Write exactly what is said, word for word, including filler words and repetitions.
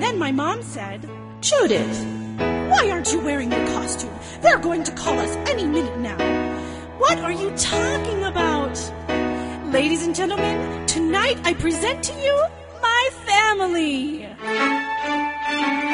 Then my mom said, "Judith, why aren't you wearing your costume? They're going to call us any minute now." "What are you talking about?" "Ladies and gentlemen, tonight I present to you my family."